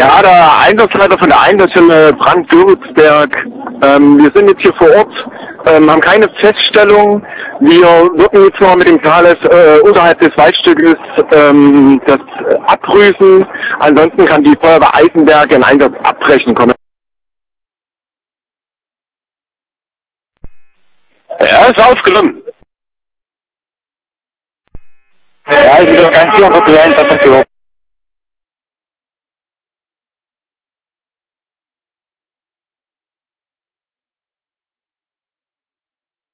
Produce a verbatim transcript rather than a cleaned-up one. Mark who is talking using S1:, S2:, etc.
S1: Ja, der Einsatzleiter von der Einsatzstelle Brand-Göritzberg. Ähm, wir sind jetzt hier vor Ort, ähm, haben keine Feststellung. Wir würden jetzt noch mit dem Thales äh, unterhalb des Waldstückes ähm, das äh, abprüfen. Ansonsten kann die Feuerwehr Eisenberg den Einsatz abbrechen kommen. Ja, ist aufgenommen. Ja, ich bin doch ganz sicher, ob du Einsatz